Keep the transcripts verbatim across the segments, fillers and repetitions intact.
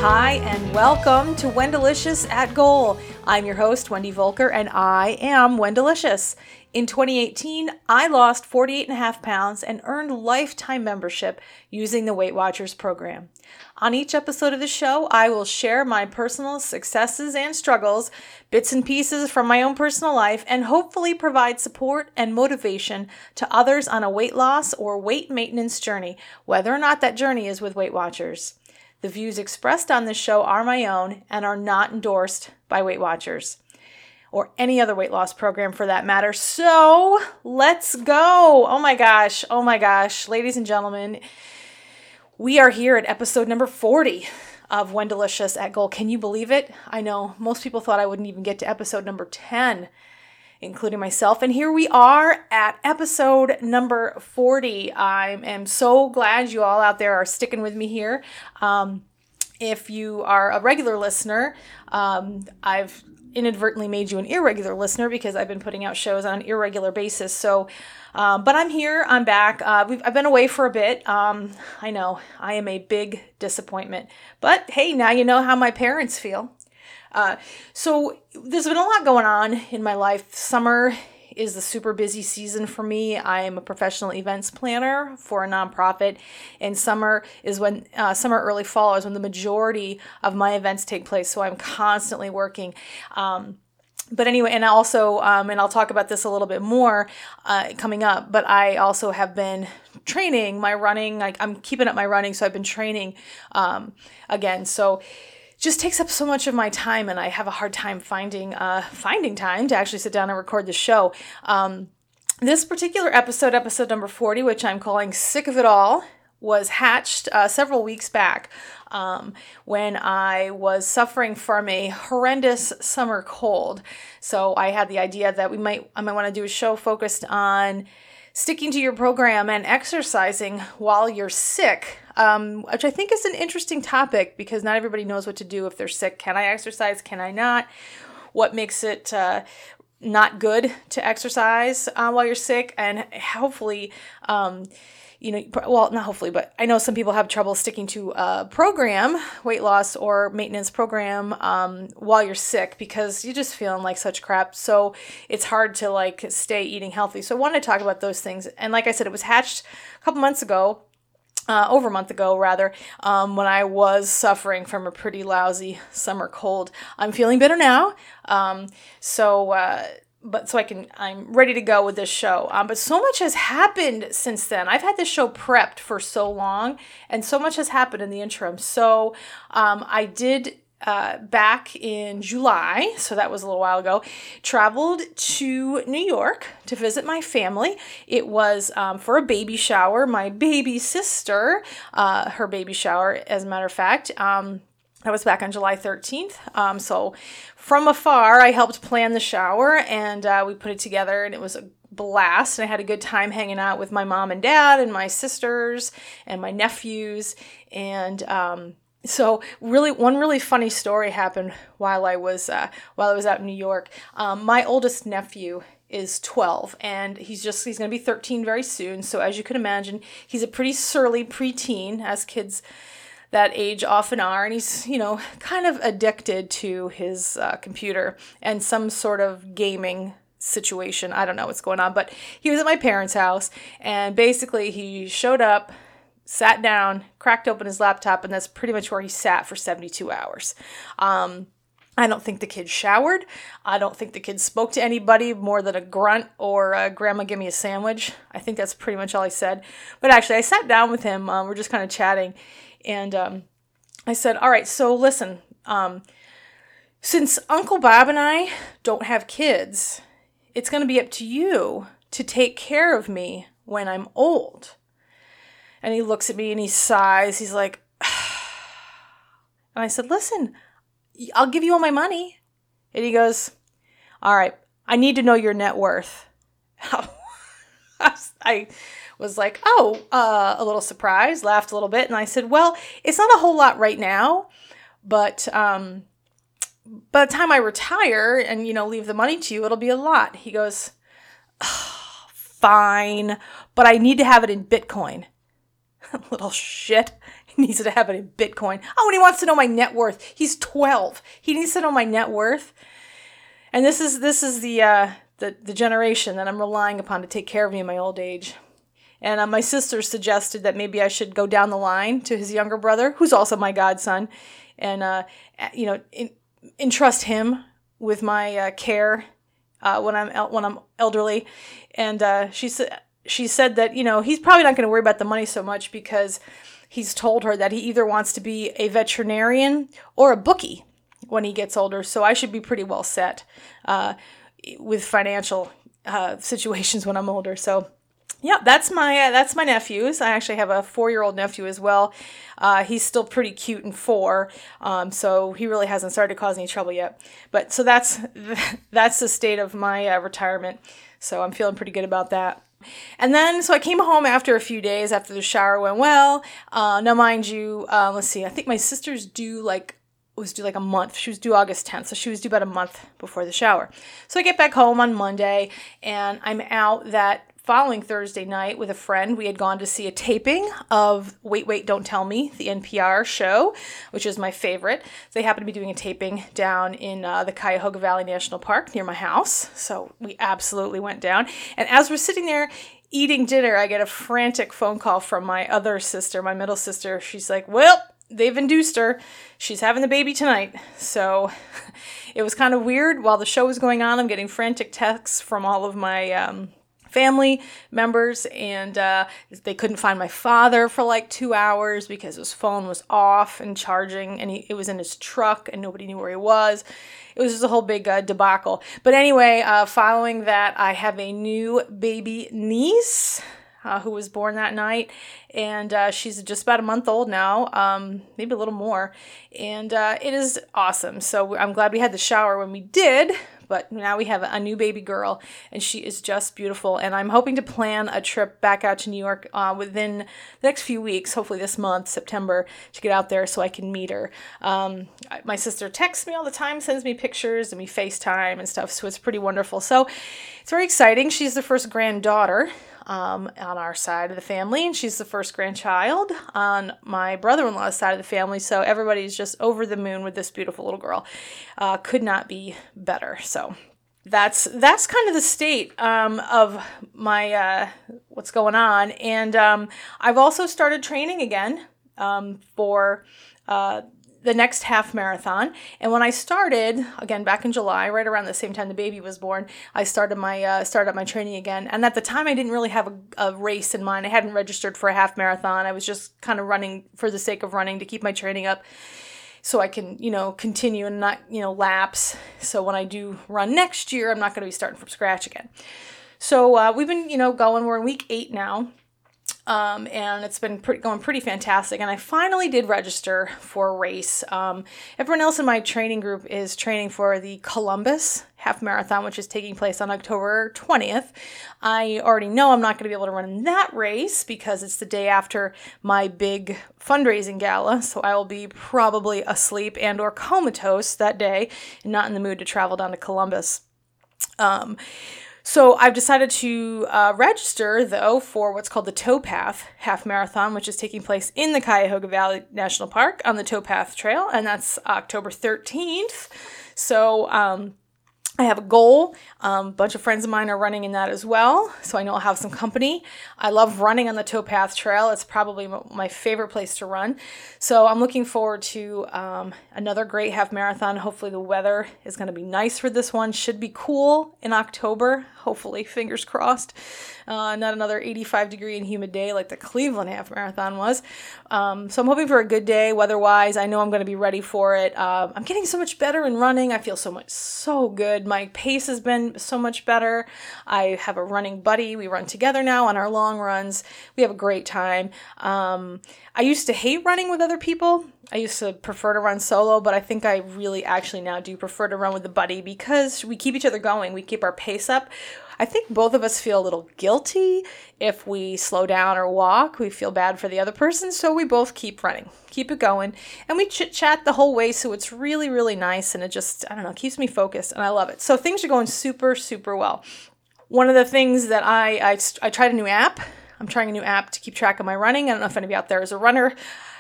Hi, and welcome to Wendelicious at Goal. I'm your host, Wendy Volker, and I am Wendelicious. In twenty eighteen, I lost forty-eight and a half pounds and earned lifetime membership using the Weight Watchers program. On each episode of the show, I will share my personal successes and struggles, bits and pieces from my own personal life, and hopefully provide support and motivation to others on a weight loss or weight maintenance journey, whether or not that journey is with Weight Watchers. The views expressed on this show are my own and are not endorsed by Weight Watchers or any other weight loss program for that matter. So let's go. Oh my gosh. Oh my gosh. Ladies and gentlemen, we are here at episode number forty of Wendelicious at Goal. Can you believe it? I know most people thought I wouldn't even get to episode number ten, including myself. And here we are at episode number forty. I am so glad you all out there are sticking with me here. Um, if you are a regular listener, um, I've inadvertently made you an irregular listener because I've been putting out shows on an irregular basis. So, um, but I'm here. I'm back. Uh, we've, I've been away for a bit. Um, I know I am a big disappointment, but hey, now you know how my parents feel. Uh, so there's been a lot going on in my life. Summer is the super busy season for me. I'm a professional events planner for a nonprofit, and summer is when, uh, summer early fall is when the majority of my events take place. So I'm constantly working. Um, But anyway, and also, um, and I'll talk about this a little bit more uh, coming up, but I also have been training my running. Like I'm keeping up my running, so I've been training um, again. So just takes up so much of my time, and I have a hard time finding uh, finding time to actually sit down and record the show. Um, this particular episode, episode number forty, which I'm calling Sick of It All, was hatched uh, several weeks back um, when I was suffering from a horrendous summer cold. So I had the idea that we might I might want to do a show focused on sticking to your program and exercising while you're sick, um, which I think is an interesting topic because not everybody knows what to do if they're sick. Can I exercise? Can I not? What makes it uh, not good to exercise uh, while you're sick? And hopefully, um, you know, well, not hopefully, but I know some people have trouble sticking to a program, weight loss or maintenance program, um, while you're sick because you're just feeling like such crap. So it's hard to like stay eating healthy. So I wanted to talk about those things. And like I said, it was hatched a couple months ago, uh, over a month ago rather, um, when I was suffering from a pretty lousy summer cold. I'm feeling better now. Um, so, uh, But so I can, I'm ready to go with this show. Um, but so much has happened since then. I've had this show prepped for so long, and so much has happened in the interim. So um, I did, uh, back in July, so that was a little while ago, traveled to New York to visit my family. It was um, for a baby shower. My baby sister, uh, her baby shower, as a matter of fact. Um, That was back on July thirteenth. Um, so from afar, I helped plan the shower, and uh, we put it together, and it was a blast. And I had a good time hanging out with my mom and dad and my sisters and my nephews. And um, so really, one really funny story happened while I was uh, while I was out in New York. Um, my oldest nephew is twelve, and he's just he's going to be thirteen very soon. So as you can imagine, he's a pretty surly preteen, as kids that age often are, and he's, you know, kind of addicted to his uh, computer and some sort of gaming situation. I don't know what's going on, but he was at my parents' house, and basically he showed up, sat down, cracked open his laptop, and that's pretty much where he sat for seventy-two hours. Um, I don't think the kid showered. I don't think the kid spoke to anybody more than a grunt or uh, grandma, give me a sandwich. I think that's pretty much all he said. But actually, I sat down with him. Um, we're just kind of chatting. And um, I said, all right, so listen, um, since Uncle Bob and I don't have kids, it's going to be up to you to take care of me when I'm old. And he looks at me and he sighs. He's like, and I said, listen, I'll give you all my money. And he goes, all right, I need to know your net worth. I was like, oh, uh, a little surprised, laughed a little bit. And I said, well, it's not a whole lot right now, but um, by the time I retire and, you know, leave the money to you, it'll be a lot. He goes, oh, fine, but I need to have it in Bitcoin. Little shit. needs to have it in Bitcoin. Oh, and he wants to know my net worth. He's twelve. He needs to know my net worth. And this is this is the uh, the the generation that I'm relying upon to take care of me in my old age. And uh, my sister suggested that maybe I should go down the line to his younger brother, who's also my godson, and uh, you know, in, entrust him with my uh, care uh, when I'm el- when I'm elderly. And uh, she said she said that you know he's probably not going to worry about the money so much because he's told her that he either wants to be a veterinarian or a bookie when he gets older. So I should be pretty well set uh, with financial uh, situations when I'm older. So. Yeah, that's my uh, that's my nephews. I actually have a four-year-old nephew as well. Uh, he's still pretty cute and four, um, so he really hasn't started to cause any trouble yet. But so that's that's the state of my uh, retirement. So I'm feeling pretty good about that. And then, so I came home after a few days after the shower went well. Uh, now, mind you, uh, let's see. I think my sister's due like was due like a month. She was due August tenth, so she was due about a month before the shower. So I get back home on Monday, and I'm out that following Thursday night with a friend. We had gone to see a taping of Wait, Wait, Don't Tell Me, the N P R show, which is my favorite. They happen to be doing a taping down in uh, the Cuyahoga Valley National Park near my house. So we absolutely went down. And as we're sitting there eating dinner, I get a frantic phone call from my other sister, my middle sister. She's like, well, they've induced her. She's having the baby tonight. So it was kind of weird. While the show was going on, I'm getting frantic texts from all of my um, family members, and uh, they couldn't find my father for like two hours because his phone was off and charging, and he, it was in his truck, and nobody knew where he was. It was just a whole big uh, debacle. But anyway, uh, following that, I have a new baby niece uh, who was born that night, and uh, she's just about a month old now, um, maybe a little more, and uh, it is awesome. So I'm glad we had the shower when we did. But now we have a new baby girl, and she is just beautiful. And I'm hoping to plan a trip back out to New York uh, within the next few weeks, hopefully this month, September, to get out there so I can meet her. Um, my sister texts me all the time, sends me pictures, and we FaceTime and stuff, so it's pretty wonderful. So it's very exciting. She's the first granddaughter Um, on our side of the family, and she's the first grandchild on my brother-in-law's side of the family, so everybody's just over the moon with this beautiful little girl. Uh, could not be better. So that's that's kind of the state um, of my uh, what's going on, and um, I've also started training again um, for uh, the next half marathon. And when I started, again, back in July, right around the same time the baby was born, I started my uh, started my training again. And at the time, I didn't really have a, a race in mind. I hadn't registered for a half marathon. I was just kind of running for the sake of running to keep my training up so I can, you know, continue and not, you know, lapse. So when I do run next year, I'm not going to be starting from scratch again. So uh, we've been, you know, going. We're in week eight now. Um, and it's been pretty, going pretty fantastic. And I finally did register for a race. Um, everyone else in my training group is training for the Columbus Half Marathon, which is taking place on October twentieth. I already know I'm not going to be able to run in that race because it's the day after my big fundraising gala. So I will be probably asleep and or comatose that day and not in the mood to travel down to Columbus. Um, So I've decided to uh, register, though, for what's called the Towpath Half Marathon, which is taking place in the Cuyahoga Valley National Park on the Towpath Trail, and that's October thirteenth. So um, I have a goal. Um, a bunch of friends of mine are running in that as well, so I know I'll have some company. I love running on the Towpath Trail. It's probably m- my favorite place to run. So I'm looking forward to um, another great half marathon. Hopefully the weather is going to be nice for this one. Should be cool in October. Hopefully, fingers crossed. Uh, not another eighty-five degree and humid day like the Cleveland Half Marathon was. Um, so I'm hoping for a good day weather-wise. I know I'm going to be ready for it. Uh, I'm getting so much better in running. I feel so much, so good. My pace has been so much better. I have a running buddy. We run together now on our long runs. We have a great time. Um, I used to hate running with other people. I used to prefer to run solo, but I think I really actually now do prefer to run with a buddy because we keep each other going. We keep our pace up. I think both of us feel a little guilty if we slow down or walk. We feel bad for the other person, so we both keep running, keep it going, and we chit-chat the whole way, so it's really, really nice, and it just, I don't know, keeps me focused, and I love it. So things are going super, super well. One of the things that I, I, I tried a new app. I'm trying a new app to keep track of my running. I don't know if anybody out there is a runner.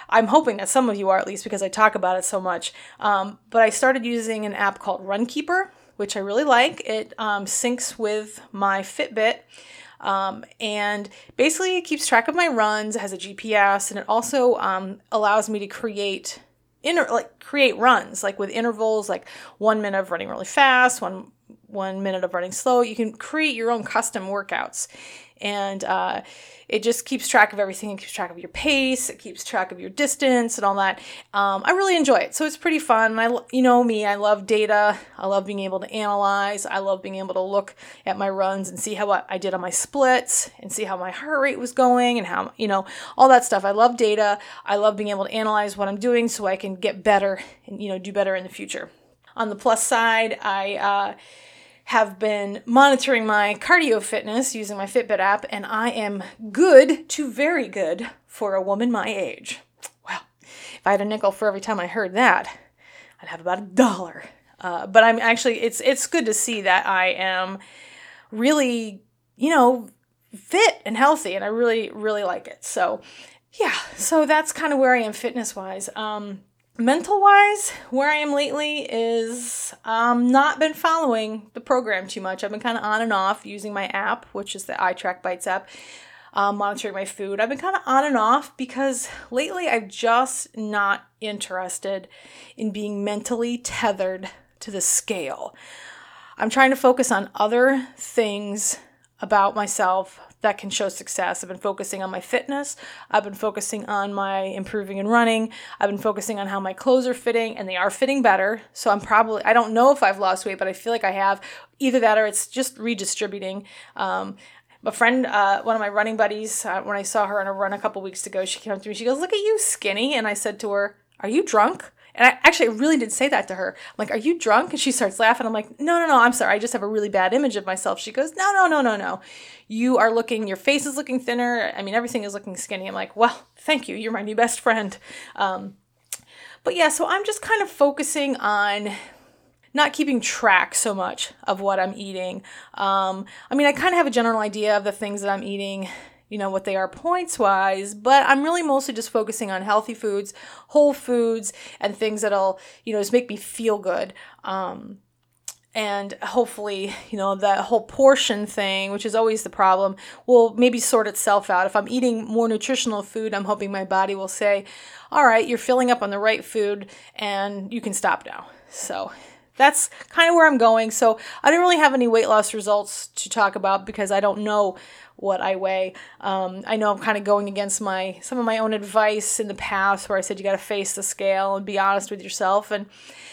I'm hoping that some of you are, at least because I talk about it so much. Um, but I started using an app called Runkeeper, which I really like. It um, syncs with my Fitbit. Um, and basically it keeps track of my runs, it has a G P S, and it also um, allows me to create inter- like create runs, like with intervals, like one minute of running really fast, one one minute of running slow. You can create your own custom workouts. And uh, it just keeps track of everything. It keeps track of your pace. It keeps track of your distance and all that. Um, I really enjoy it. So it's pretty fun. I, you know me, I love data. I love being able to analyze. I love being able to look at my runs and see how what I did on my splits and see how my heart rate was going and how, you know, all that stuff. I love data. I love being able to analyze what I'm doing so I can get better and, you know, do better in the future. On the plus side, I... Uh, have been monitoring my cardio fitness using my Fitbit app, and I am good to very good for a woman my age. Well, if I had a nickel for every time I heard that, I'd have about a dollar. Uh, but I'm actually, it's it's good to see that I am really, you know, fit and healthy, and I really, really like it. So, yeah, so that's kind of where I am fitness-wise. Um, Mental-wise, where I am lately is um, not been following the program too much. I've been kind of on and off using my app, which is the iTrackBites app, um, monitoring my food. I've been kind of on and off because lately I'm just not interested in being mentally tethered to the scale. I'm trying to focus on other things about myself that can show success. I've been focusing on my fitness. I've been focusing on my improving and running. I've been focusing on how my clothes are fitting, and they are fitting better. So I'm probably, I don't know if I've lost weight, but I feel like I have. Either that or it's just redistributing. Um, a friend, uh, one of my running buddies, uh, when I saw her on a run a couple weeks ago, she came up to me, she goes, "Look at you, skinny." And I said to her, "Are you drunk?" And I actually I really did say that to her. I'm like, "Are you drunk?" And she starts laughing. I'm like, no, no, no, I'm sorry. I just have a really bad image of myself. She goes, no, no, no, no, no. You are looking, your face is looking thinner. I mean, everything is looking skinny. I'm like, well, thank you. You're my new best friend. Um, but yeah, so I'm just kind of focusing on not keeping track so much of what I'm eating. Um, I mean, I kind of have a general idea of the things that I'm eating, you know, what they are points wise, but I'm really mostly just focusing on healthy foods, whole foods, and things that'll, you know, just make me feel good. Um, and hopefully, you know, that whole portion thing, which is always the problem, will maybe sort itself out. If I'm eating more nutritional food, I'm hoping my body will say, all right, you're filling up on the right food and you can stop now. So that's kind of where I'm going. So I didn't really have any weight loss results to talk about because I don't know what I weigh. Um, I know I'm kind of going against my some of my own advice in the past where I said you got to face the scale and be honest with yourself. And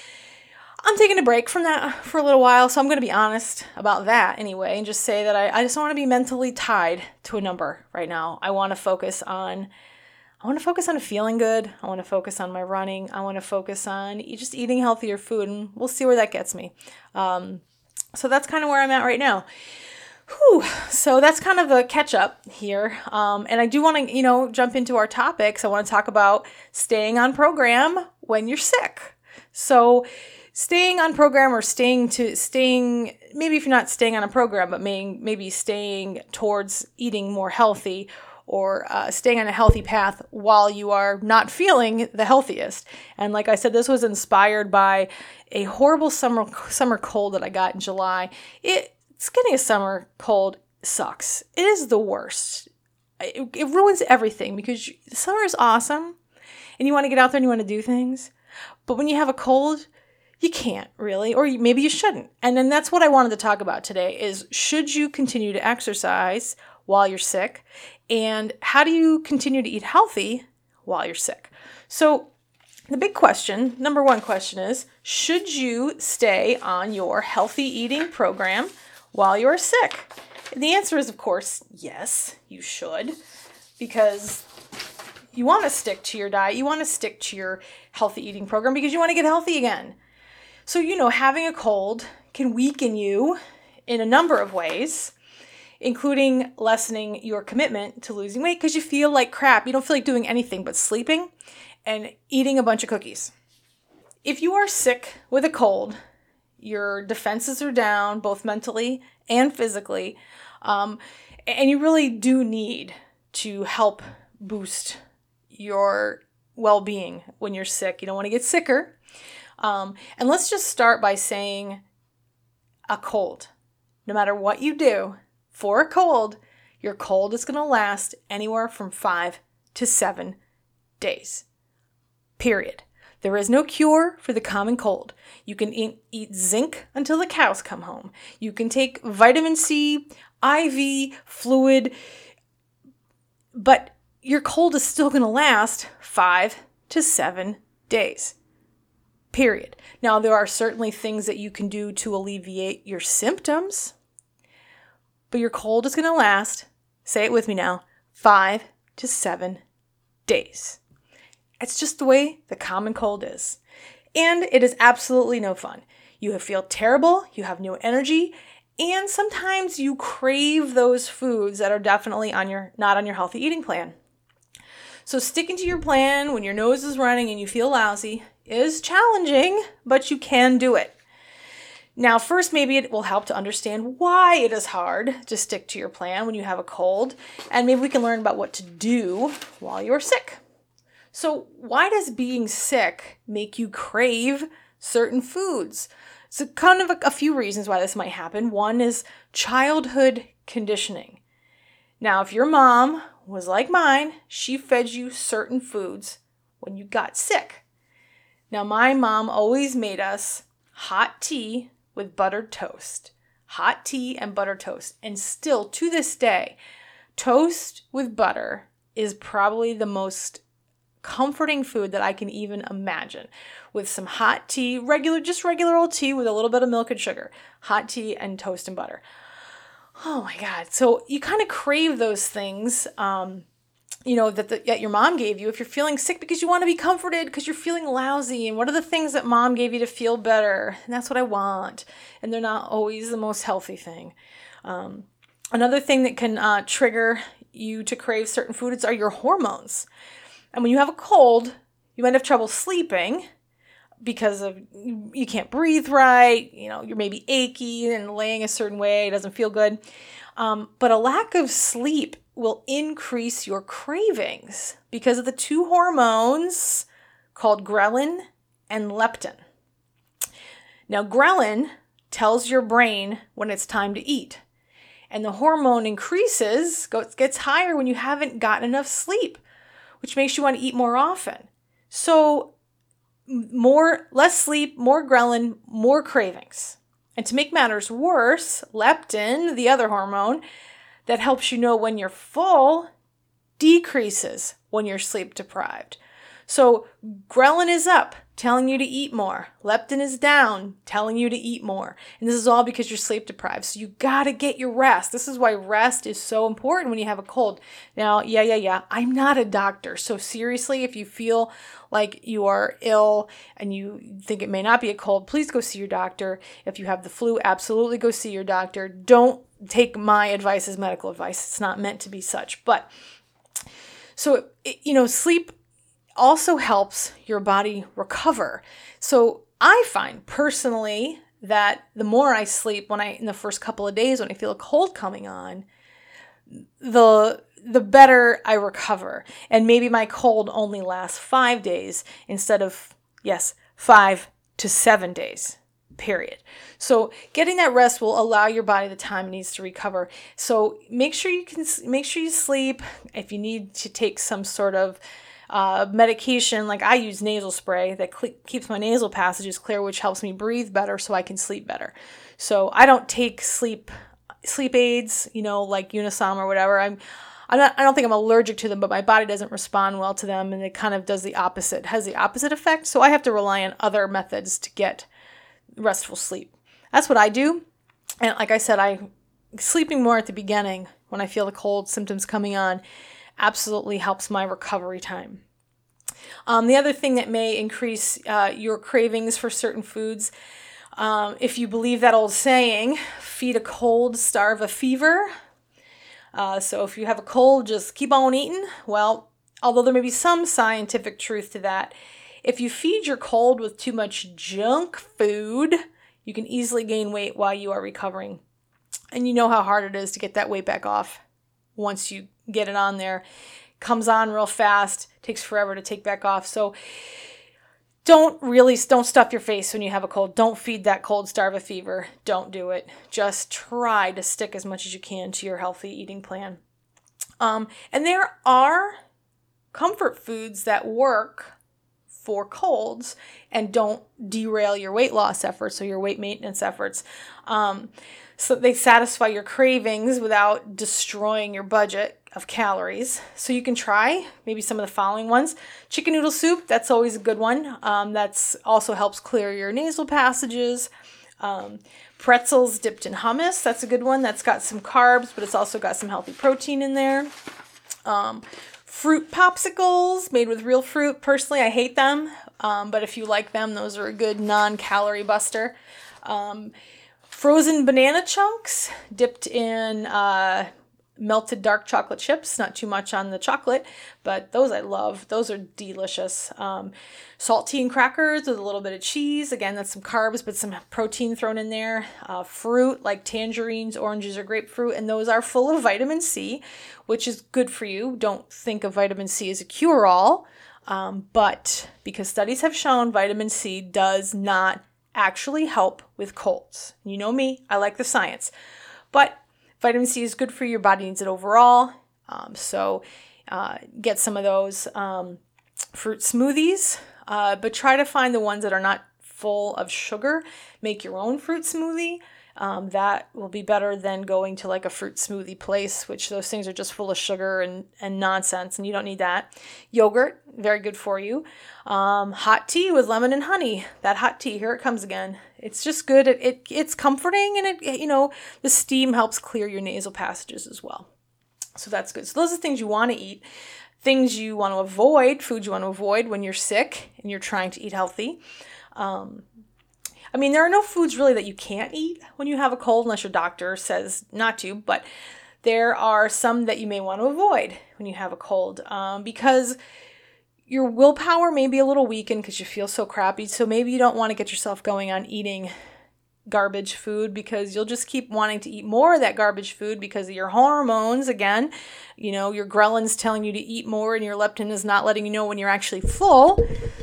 I'm taking a break from that for a little while, so I'm going to be honest about that anyway and just say that I, I just don't want to be mentally tied to a number right now. I want to focus on I want to focus on feeling good. I want to focus on my running. I want to focus on just eating healthier food, and we'll see where that gets me. Um, so that's kind of where I'm at right now. Whew. So that's kind of a catch up here. Um, and I do want to, you know, jump into our topics. I want to talk about staying on program when you're sick. So staying on program or staying to staying, maybe if you're not staying on a program, but maybe, maybe staying towards eating more healthy or uh, staying on a healthy path while you are not feeling the healthiest. And like I said, this was inspired by a horrible summer summer cold that I got in July. It, it's getting a summer cold sucks. It is the worst. It, it ruins everything because you, the summer is awesome and you want to get out there and you want to do things. But when you have a cold, you can't really, or maybe you shouldn't. And then that's what I wanted to talk about today is should you continue to exercise while you're sick? And how do you continue to eat healthy while you're sick? So the big question, number one question is, should you stay on your healthy eating program while you're sick? And the answer is, of course, yes, you should, because you want to stick to your diet. You want to stick to your healthy eating program because you want to get healthy again. So, you know, having a cold can weaken you in a number of ways, including lessening your commitment to losing weight because you feel like crap. You don't feel like doing anything but sleeping and eating a bunch of cookies. If you are sick with a cold, your defenses are down, both mentally and physically, um, and you really do need to help boost your well-being when you're sick. You don't want to get sicker. Um, and let's just start by saying a cold. No matter what you do for a cold, your cold is going to last anywhere from five to seven days. Period. There is no cure for the common cold. You can eat, eat zinc until the cows come home. You can take vitamin C, I V, fluid, but your cold is still going to last five to seven days. Period. Now, there are certainly things that you can do to alleviate your symptoms, but your cold is going to last, say it with me now, five to seven days. It's just the way the common cold is. And it is absolutely no fun. You feel terrible, you have no energy, and sometimes you crave those foods that are definitely on your not on your healthy eating plan. So sticking to your plan when your nose is running and you feel lousy is challenging, but you can do it. Now, first, maybe it will help to understand why it is hard to stick to your plan when you have a cold, and maybe we can learn about what to do while you're sick. So why does being sick make you crave certain foods? So kind of a, a few reasons why this might happen. One is childhood conditioning. Now, if your mom was like mine, she fed you certain foods when you got sick. Now, my mom always made us hot tea with buttered toast. Hot tea and buttered toast. And still, to this day, toast with butter is probably the most comforting food that I can even imagine, with some hot tea, regular, just regular old tea with a little bit of milk and sugar, hot tea and toast and butter. Oh my God. So you kind of crave those things, um, you know, that, the, that your mom gave you if you're feeling sick because you want to be comforted because you're feeling lousy. And what are the things that mom gave you to feel better? And that's what I want. And they're not always the most healthy thing. Um, another thing that can uh, trigger you to crave certain foods are your hormones. And when you have a cold, you might have trouble sleeping because of you can't breathe right, you know, you're maybe achy and laying a certain way, it doesn't feel good. Um, but a lack of sleep will increase your cravings because of the two hormones called ghrelin and leptin. Now, ghrelin tells your brain when it's time to eat. And the hormone increases, gets higher when you haven't gotten enough sleep, which makes you want to eat more often. So more, less sleep, more ghrelin, more cravings. And to make matters worse, leptin, the other hormone that helps you know when you're full, decreases when you're sleep deprived. So ghrelin is up, telling you to eat more. Leptin is down, telling you to eat more. And this is all because you're sleep deprived. So you got to get your rest. This is why rest is so important when you have a cold. Now, yeah, yeah, yeah. I'm not a doctor. So seriously, if you feel like you are ill and you think it may not be a cold, please go see your doctor. If you have the flu, absolutely go see your doctor. Don't take my advice as medical advice. It's not meant to be such. But so, it, you know, sleep also helps your body recover. So I find personally that the more I sleep when I in the first couple of days when I feel a cold coming on, the the better I recover. And maybe my cold only lasts five days instead of, yes, five to seven days. Period. So getting that rest will allow your body the time it needs to recover. So make sure you can make sure you sleep. If you need to take some sort of Uh, medication, like I use nasal spray that cl- keeps my nasal passages clear, which helps me breathe better so I can sleep better. So I don't take sleep sleep aids, you know, like Unisom or whatever. I'm, I'm not, I don't think I'm allergic to them, but my body doesn't respond well to them, and it kind of does the opposite, it has the opposite effect. So I have to rely on other methods to get restful sleep. That's what I do. And like I said, I sleeping more at the beginning when I feel the cold symptoms coming on absolutely helps my recovery time. Um, the other thing that may increase uh, your cravings for certain foods, um, if you believe that old saying, feed a cold, starve a fever. Uh, so if you have a cold, just keep on eating. Well, although there may be some scientific truth to that, if you feed your cold with too much junk food, you can easily gain weight while you are recovering. And you know how hard it is to get that weight back off once you get it on there. comes on real fast, takes forever to take back off. So don't really, don't stuff your face when you have a cold. Don't feed that cold, starve a fever. Don't do it. Just try to stick as much as you can to your healthy eating plan. Um, and there are comfort foods that work for colds and don't derail your weight loss efforts or your weight maintenance efforts. Um, so they satisfy your cravings without destroying your budget of calories. So you can try maybe some of the following ones. Chicken noodle soup, that's always a good one. Um, that's also helps clear your nasal passages. Um, pretzels dipped in hummus, that's a good one. That's got some carbs, but it's also got some healthy protein in there. Um, fruit popsicles made with real fruit. Personally, I hate them, um, but if you like them, those are a good non-calorie buster. Um, frozen banana chunks dipped in uh, melted dark chocolate chips. Not too much on the chocolate, but those I love. Those are delicious. Um, saltine crackers with a little bit of cheese. Again, that's some carbs, but some protein thrown in there. Uh, fruit like tangerines, oranges, or grapefruit, and those are full of vitamin C, which is good for you. Don't think of vitamin C as a cure-all, um, but because studies have shown vitamin C does not actually help with colds. You know me, I like the science, but vitamin C is good for you. Your body needs it overall. Um, so uh, get some of those um, fruit smoothies, uh, but try to find the ones that are not full of sugar. Make your own fruit smoothie. Um, that will be better than going to like a fruit smoothie place, which those things are just full of sugar and, and nonsense, and you don't need that. Yogurt, very good for you. Um, hot tea with lemon and honey. That hot tea, here it comes again. It's just good. It, it it's comforting, and it you know the steam helps clear your nasal passages as well. So that's good. So those are things you want to eat. Things you want to avoid, foods you want to avoid when you're sick and you're trying to eat healthy. Um, I mean, there are no foods really that you can't eat when you have a cold unless your doctor says not to, but there are some that you may want to avoid when you have a cold um, because your willpower may be a little weakened because you feel so crappy. So maybe you don't want to get yourself going on eating garbage food because you'll just keep wanting to eat more of that garbage food because of your hormones. Again, you know, your ghrelins telling you to eat more and your leptin is not letting you know when you're actually full.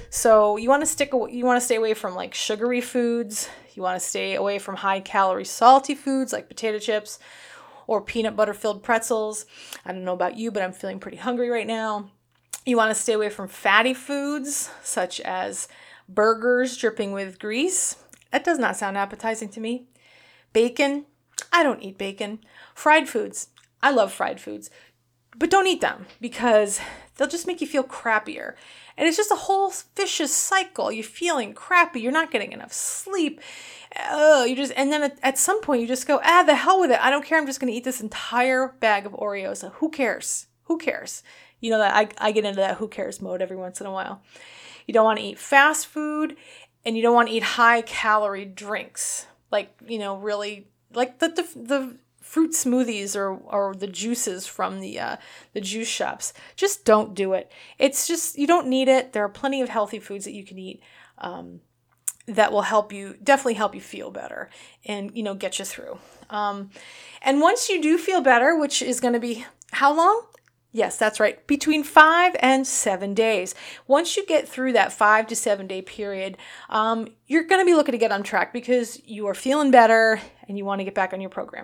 So you want to stick, you want to stay away from like sugary foods. You want to stay away from high calorie salty foods like potato chips or peanut butter filled pretzels. I don't know about you, but I'm feeling pretty hungry right now. You want to stay away from fatty foods such as burgers dripping with grease. That does not sound appetizing to me. Bacon, I don't eat bacon. Fried foods, I love fried foods, but don't eat them because they'll just make you feel crappier. And it's just a whole vicious cycle. You're feeling crappy. You're not getting enough sleep. Oh, you just, and then at, at some point you just go, ah, the hell with it. I don't care. I'm just going to eat this entire bag of Oreos. Who cares? Who cares? You know that I, I get into that who cares mode every once in a while. You don't want to eat fast food. And you don't want to eat high calorie drinks, like, you know, really like the the, the fruit smoothies or, or the juices from the uh, the juice shops. Just don't do it. It's just, you don't need it. There are plenty of healthy foods that you can eat um, that will help you, definitely help you feel better and, you know, get you through. Um, and once you do feel better, which is going to be how long? Yes, that's right. Between five and seven days. Once you get through that five to seven day period, um, you're going to be looking to get on track because you are feeling better and you want to get back on your program.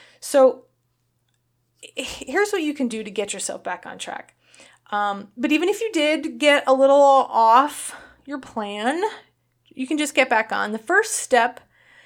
So here's what you can do to get yourself back on track. Um, but even if you did get a little off your plan, you can just get back on. The first step,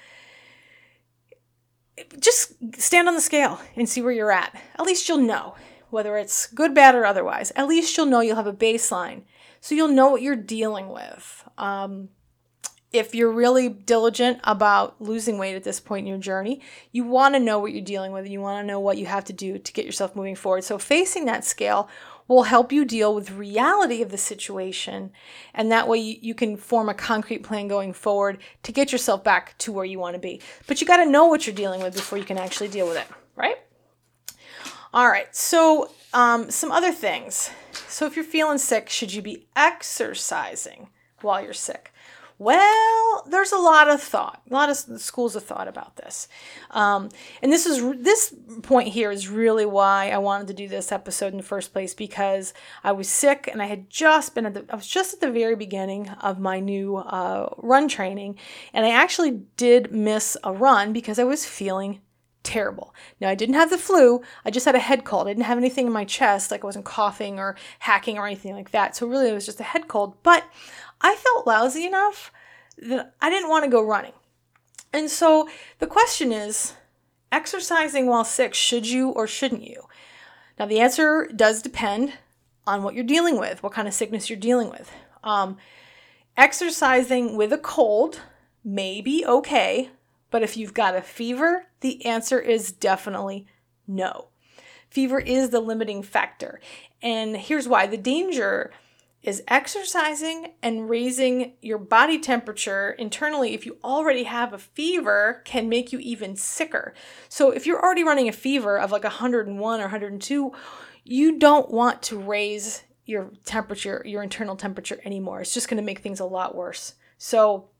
just stand on the scale and see where you're at. At least you'll know. Whether it's good, bad, or otherwise, at least you'll know, you'll have a baseline. So you'll know what you're dealing with. Um, if you're really diligent about losing weight at this point in your journey, you want to know what you're dealing with. And you want to know what you have to do to get yourself moving forward. So facing that scale will help you deal with reality of the situation. And that way you, you can form a concrete plan going forward to get yourself back to where you want to be. But you got to know what you're dealing with before you can actually deal with it, right? All right, so um, some other things. So if you're feeling sick, should you be exercising while you're sick? Well, there's a lot of thought, a lot of schools of thought about this. Um, and this is this point here is really why I wanted to do this episode in the first place, because I was sick and I had just been at the, I was just at the very beginning of my new uh, run training. And I actually did miss a run because I was feeling terrible. Now, I didn't have the flu. I just had a head cold. I didn't have anything in my chest, like I wasn't coughing or hacking or anything like that. So really, it was just a head cold. But I felt lousy enough that I didn't want to go running. And so the question is, exercising while sick, should you or shouldn't you? Now, the answer does depend on what you're dealing with, what kind of sickness you're dealing with. Um, exercising with a cold may be okay, but if you've got a fever, the answer is definitely no. Fever is the limiting factor. And here's why. The danger is exercising and raising your body temperature internally, if you already have a fever, can make you even sicker. So if you're already running a fever of like one hundred one or one hundred two, you don't want to raise your temperature, your internal temperature anymore. It's just going to make things a lot worse. So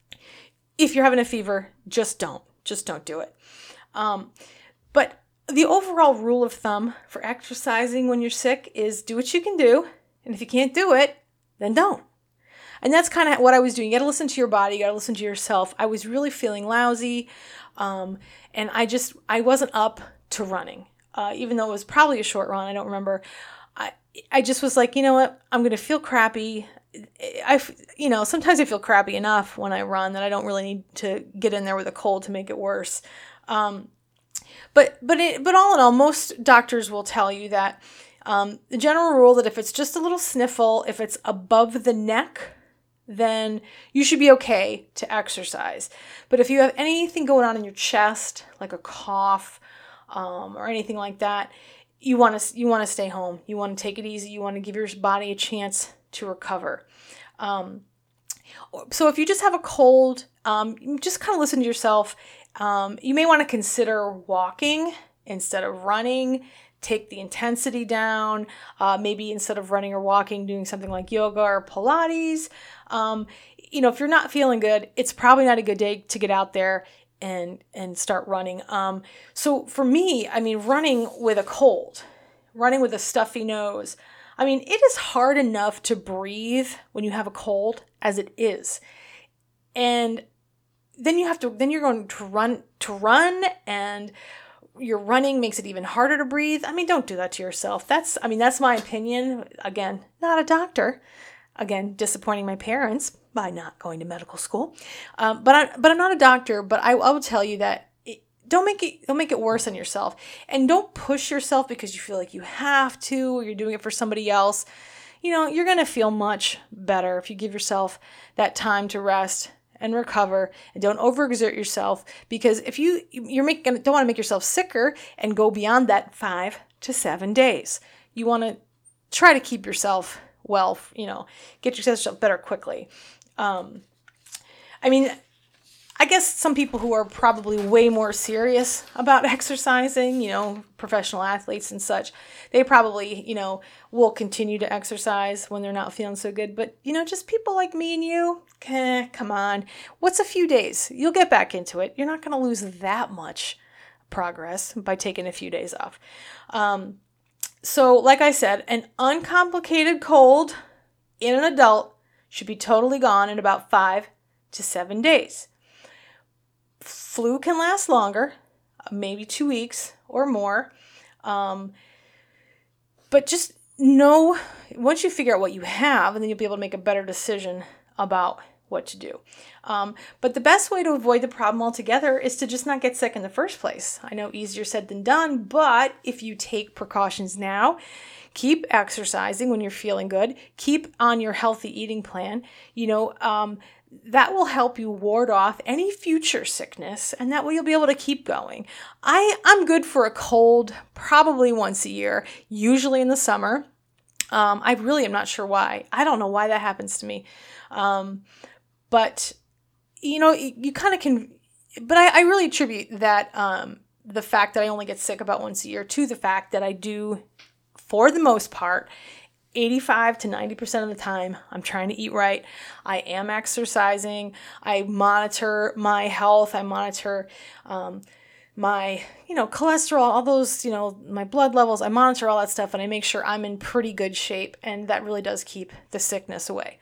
if you're having a fever, just don't. Just don't do it. Um, but the overall rule of thumb for exercising when you're sick is do what you can do. And if you can't do it, then don't. And that's kind of what I was doing. You got to listen to your body. You got to listen to yourself. I was really feeling lousy. Um, and I just, I wasn't up to running. Uh, even though it was probably a short run. I don't remember. I, I just was like, you know what? I'm going to feel crappy. I, you know, sometimes I feel crappy enough when I run that I don't really need to get in there with a cold to make it worse. Um, but, but, it, but all in all, most doctors will tell you that Um, the general rule that if it's just a little sniffle, if it's above the neck, then you should be okay to exercise. But if you have anything going on in your chest, like a cough um, or anything like that, you want to you want to stay home. You want to take it easy. You want to give your body a chance to recover. Um, so if you just have a cold, um, just kind of listen to yourself. Um, you may want to consider walking instead of running. Take the intensity down, uh, maybe instead of running or walking, doing something like yoga or Pilates. Um, you know, if you're not feeling good, it's probably not a good day to get out there and and start running. Um, so for me, I mean, running with a cold, running with a stuffy nose, I mean, it is hard enough to breathe when you have a cold as it is. And then you have to, then you're going to run, to run and your running makes it even harder to breathe. I mean, don't do that to yourself. That's, I mean, that's my opinion. Again, not a doctor. Again, disappointing my parents by not going to medical school. Um, but I, but I'm not a doctor. But I, I will tell you that it, don't make it don't make it worse on yourself, and don't push yourself because you feel like you have to, or you're doing it for somebody else. You know, you're gonna feel much better if you give yourself that time to rest and recover, and don't overexert yourself, because if you you're making don't want to make yourself sicker and go beyond that five to seven days. You want to try to keep yourself well, you know, get yourself better quickly. Um, I mean, I guess some people who are probably way more serious about exercising, you know, professional athletes and such, they probably, you know, will continue to exercise when they're not feeling so good. But, you know, just people like me and you, eh, come on. What's a few days? You'll get back into it. You're not going to lose that much progress by taking a few days off. Um, so, like I said, an uncomplicated cold in an adult should be totally gone in about five to seven days. Flu can last longer, maybe two weeks or more. Um, but just know, once you figure out what you have, and then you'll be able to make a better decision about what to do. Um, but the best way to avoid the problem altogether is to just not get sick in the first place. I know easier said than done, but if you take precautions now, keep exercising when you're feeling good, keep on your healthy eating plan, you know, um, that will help you ward off any future sickness, and that way you'll be able to keep going. I, I'm good for a cold probably once a year, usually in the summer. Um, I really am not sure why. I don't know why that happens to me. Um, but, you know, you, you kind of can, but I, I really attribute that, um, the fact that I only get sick about once a year to the fact that I do, for the most part, eighty-five to ninety percent of the time, I'm trying to eat right. I am exercising. I monitor my health. I monitor um, my, you know, cholesterol, all those, you know, my blood levels. I monitor all that stuff and I make sure I'm in pretty good shape. And that really does keep the sickness away.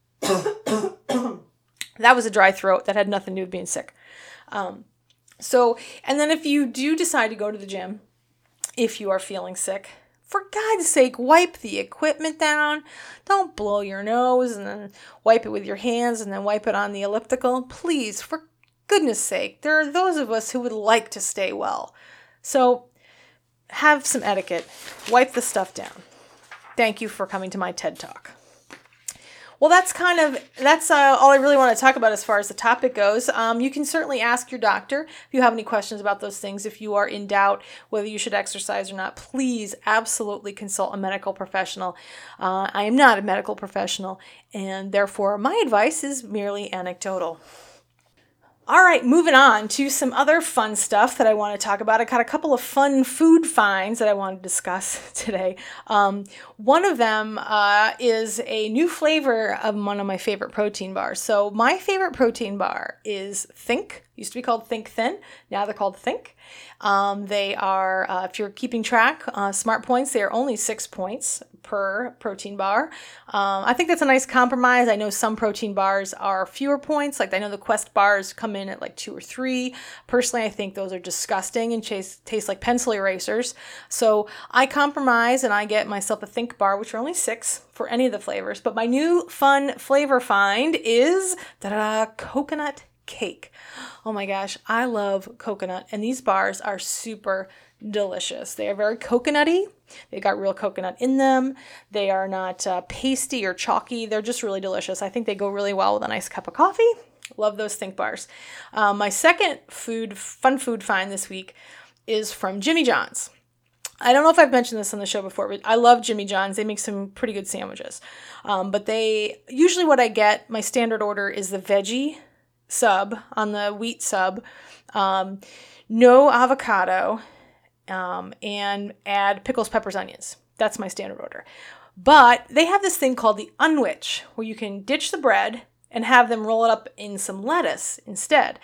That was a dry throat. That had nothing to do with being sick. Um, so, and then if you do decide to go to the gym, if you are feeling sick, for God's sake, wipe the equipment down. Don't blow your nose and then wipe it with your hands and then wipe it on the elliptical. Please, for goodness sake, there are those of us who would like to stay well. So have some etiquette. Wipe the stuff down. Thank you for coming to my TED Talk. Well, that's kind of, that's uh, all I really want to talk about as far as the topic goes. Um, you can certainly ask your doctor if you have any questions about those things. If you are in doubt whether you should exercise or not, please absolutely consult a medical professional. Uh, I am not a medical professional, and therefore my advice is merely anecdotal. All right, moving on to some other fun stuff that I want to talk about. I got a couple of fun food finds that I want to discuss today. Um, one of them uh, is a new flavor of one of my favorite protein bars. So my favorite protein bar is Think. Used to be called Think Thin. Now they're called Think. Um, they are, uh, if you're keeping track, uh, Smart Points, they are only six points per protein bar. Um, I think that's a nice compromise. I know some protein bars are fewer points. Like I know the Quest bars come in at like two or three. Personally, I think those are disgusting and chase, taste like pencil erasers. So I compromise and I get myself a Think bar, which are only six for any of the flavors. But my new fun flavor find is ta-da, coconut cake. Oh my gosh, I love coconut, and these bars are super delicious. They are very coconutty. They got real coconut in them. They are not uh, pasty or chalky. They're just really delicious. I think they go really well with a nice cup of coffee. Love those Think bars. Um, my second food, fun food find this week is from Jimmy John's. I don't know if I've mentioned this on the show before, but I love Jimmy John's. They make some pretty good sandwiches. Um, but they, usually what I get, my standard order is the veggie sub on the wheat sub, um, no avocado, um, and add pickles, peppers, onions. That's my standard order. But they have this thing called the unwich, where you can ditch the bread and have them roll it up in some lettuce instead.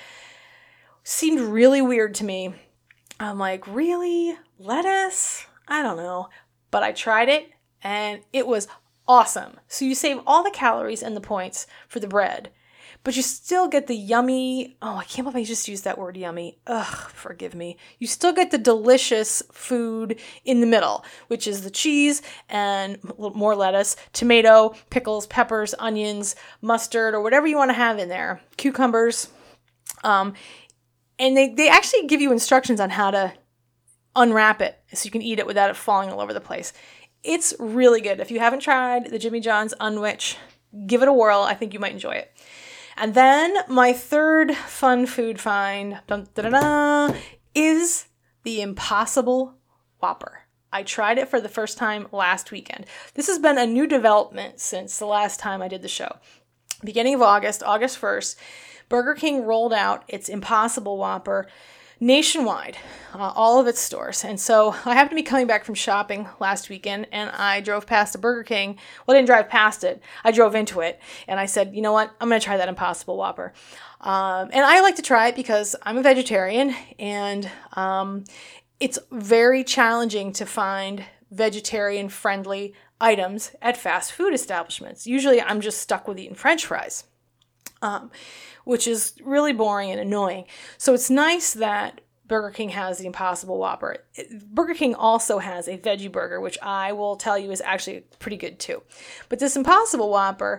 Seemed really weird to me. I'm like, really? Lettuce? I don't know. But I tried it and it was awesome. So you save all the calories and the points for the bread, but you still get the yummy, oh, I can't believe I just used that word yummy. Ugh, forgive me. You still get the delicious food in the middle, which is the cheese and more lettuce, tomato, pickles, peppers, onions, mustard, or whatever you want to have in there, cucumbers. Um, and they, they actually give you instructions on how to unwrap it so you can eat it without it falling all over the place. It's really good. If you haven't tried the Jimmy John's Unwich, give it a whirl. I think you might enjoy it. And then my third fun food find dun, dun, dun, dun, is the Impossible Whopper. I tried it for the first time last weekend. This has been a new development since the last time I did the show. Beginning of August, August first, Burger King rolled out its Impossible Whopper nationwide, uh, all of its stores. And so I happened to be coming back from shopping last weekend, and I drove past a Burger King. Well, I didn't drive past it. I drove into it, and I said, you know what? I'm going to try that Impossible Whopper. Um, and I like to try it because I'm a vegetarian, and um, it's very challenging to find vegetarian-friendly items at fast food establishments. Usually I'm just stuck with eating French fries. Um, which is really boring and annoying. So it's nice that Burger King has the Impossible Whopper. Burger King also has a veggie burger, which I will tell you is actually pretty good too. But this Impossible Whopper,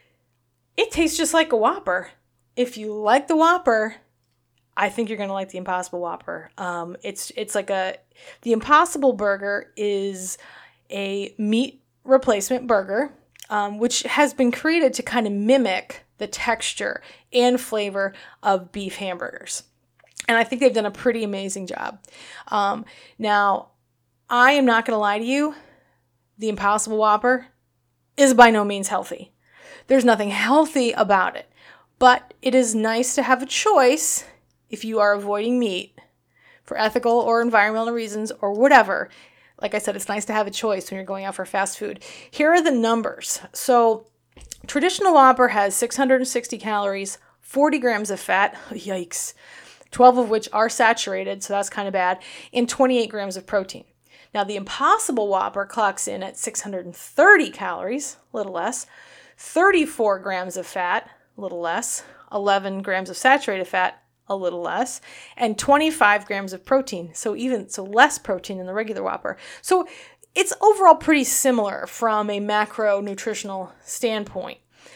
it tastes just like a Whopper. If you like the Whopper, I think you're going to like the Impossible Whopper. Um, it's it's like a, the Impossible Burger is a meat replacement burger, um, which has been created to kind of mimic the texture and flavor of beef hamburgers. And I think they've done a pretty amazing job. Um, now, I am not going to lie to you. The Impossible Whopper is by no means healthy. There's nothing healthy about it. But it is nice to have a choice if you are avoiding meat for ethical or environmental reasons or whatever. like I said, it's nice to have a choice when you're going out for fast food. Here are the numbers. So traditional Whopper has six hundred sixty calories, forty grams of fat, yikes, twelve of which are saturated, so that's kind of bad, and twenty-eight grams of protein. Now, the Impossible Whopper clocks in at six hundred thirty calories, a little less, thirty-four grams of fat, a little less, eleven grams of saturated fat, a little less, and twenty-five grams of protein, so even so less protein than the regular Whopper. So it's overall pretty similar from a macronutritional standpoint.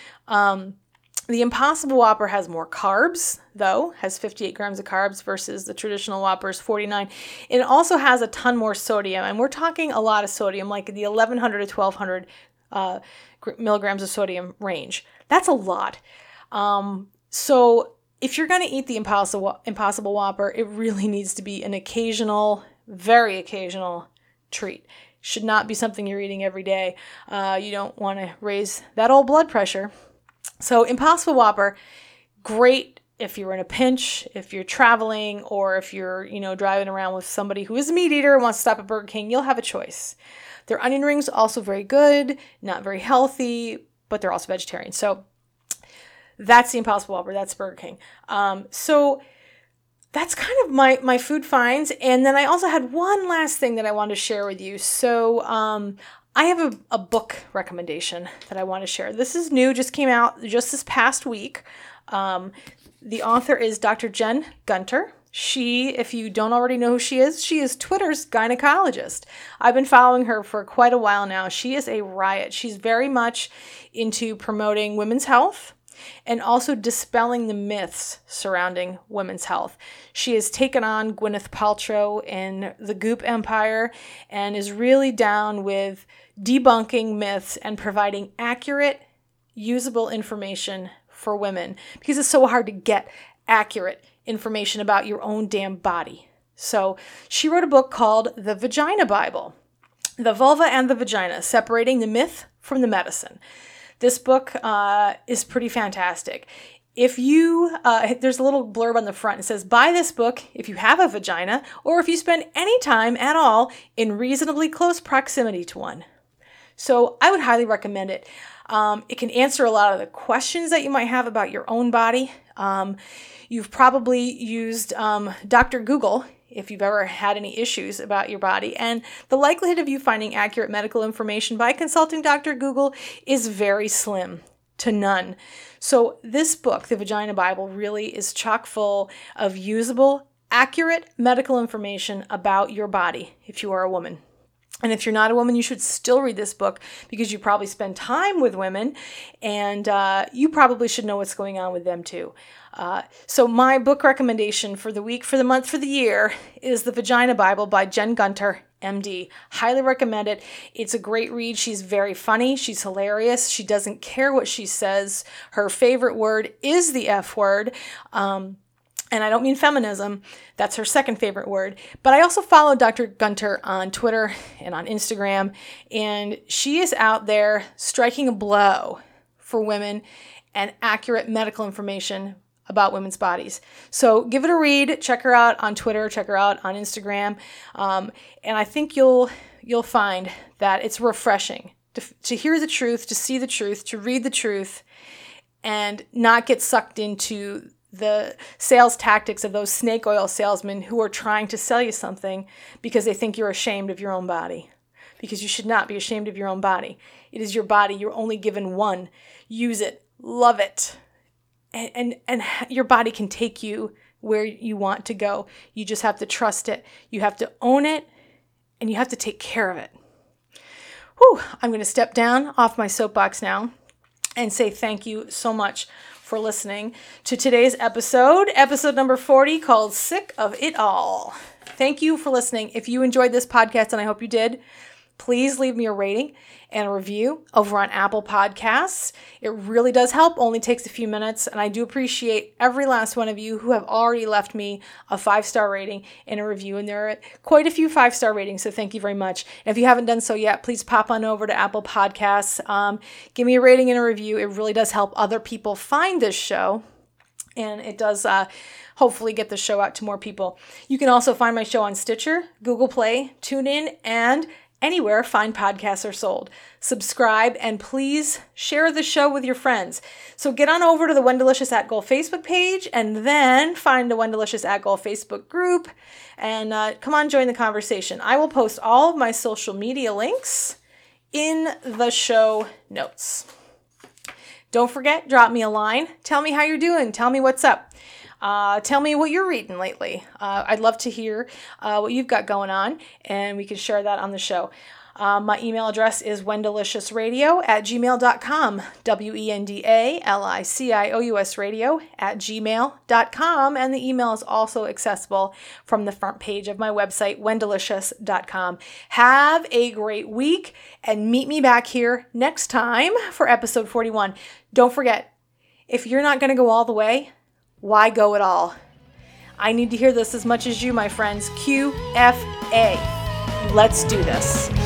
Um, The Impossible Whopper has more carbs, though, has fifty-eight grams of carbs versus the traditional Whopper's forty-nine. It also has a ton more sodium, and we're talking a lot of sodium, like the eleven hundred to twelve hundred uh, milligrams of sodium range. That's a lot. Um, so if you're going to eat the Impossible, Impossible Whopper, it really needs to be an occasional, very occasional treat. Should not be something you're eating every day. Uh, you don't want to raise that old blood pressure. So Impossible Whopper, great if you're in a pinch, if you're traveling, or if you're, you know, driving around with somebody who is a meat eater and wants to stop at Burger King, you'll have a choice. Their onion rings also very good, not very healthy, but they're also vegetarian. So that's the Impossible Whopper. That's Burger King. Um, so that's kind of my, my food finds. And then I also had one last thing that I wanted to share with you. So um, I have a, a book recommendation that I want to share. This is new, just came out just this past week. Um, the author is Doctor Jen Gunter. She, if you don't already know who she is, she is Twitter's gynecologist. I've been following her for quite a while now. She is a riot. She's very much into promoting women's health and also dispelling the myths surrounding women's health. She has taken on Gwyneth Paltrow in the Goop Empire and is really down with debunking myths and providing accurate, usable information for women, because it's so hard to get accurate information about your own damn body. So she wrote a book called The Vagina Bible, The Vulva and the Vagina, Separating the Myth from the Medicine. This book uh, is pretty fantastic. If you, uh, there's a little blurb on the front. It says, buy this book if you have a vagina or if you spend any time at all in reasonably close proximity to one. So I would highly recommend it. Um, it can answer a lot of the questions that you might have about your own body. Um, you've probably used um, Doctor Google if you've ever had any issues about your body. And the likelihood of you finding accurate medical information by consulting Doctor Google is very slim to none. So this book, The Vagina Bible, really is chock full of usable, accurate medical information about your body if you are a woman. And if you're not a woman, you should still read this book because you probably spend time with women and uh, you probably should know what's going on with them too. Uh, so my book recommendation for the week, for the month, for the year is The Vagina Bible by Jen Gunter, M D. Highly recommend it. It's a great read. She's very funny. She's hilarious. She doesn't care what she says. Her favorite word is the F word. Um, And I don't mean feminism. That's her second favorite word. But I also follow Doctor Gunter on Twitter and on Instagram. And she is out there striking a blow for women and accurate medical information about women's bodies. So give it a read. Check her out on Twitter. Check her out on Instagram. Um, and I think you'll you'll find that it's refreshing to, to hear the truth, to see the truth, to read the truth, and not get sucked into the sales tactics of those snake oil salesmen who are trying to sell you something because they think you're ashamed of your own body. Because you should not be ashamed of your own body. It is your body. You're only given one. Use it. Love it. And, and, and your body can take you where you want to go. You just have to trust it. You have to own it, and you have to take care of it. Whew, I'm going to step down off my soapbox now and say thank you so much for listening to today's episode, episode number forty, called Sick of It All. Thank you for listening. If you enjoyed this podcast, and I hope you did, please leave me a rating and a review over on Apple Podcasts. It really does help, only takes a few minutes, and I do appreciate every last one of you who have already left me a five-star rating and a review, and there are quite a few five-star ratings, so thank you very much. And if you haven't done so yet, please pop on over to Apple Podcasts. Um, give me a rating and a review. It really does help other people find this show. And it does uh, hopefully get the show out to more people. You can also find my show on Stitcher, Google Play, TuneIn, and anywhere fine podcasts are sold. Subscribe, and please share the show with your friends. So get on over to the Wendelicious at Goal Facebook page, and then find the Wendelicious at Goal Facebook group, and uh, come on, join the conversation. I will post all of my social media links in the show notes. Don't forget, drop me a line. Tell me how you're doing. Tell me what's up. Uh, tell me what you're reading lately. Uh, I'd love to hear uh, what you've got going on, and we can share that on the show. Uh, my email address is wendeliciousradio at gmail dot com, W E N D A L I C I O U S radio at gmail dot com, and the email is also accessible from the front page of my website, wendelicious dot com. Have a great week, and meet me back here next time for episode forty-one. Don't forget, if you're not going to go all the way, why go at all? I need to hear this as much as you, my friends. Q F A. Let's do this.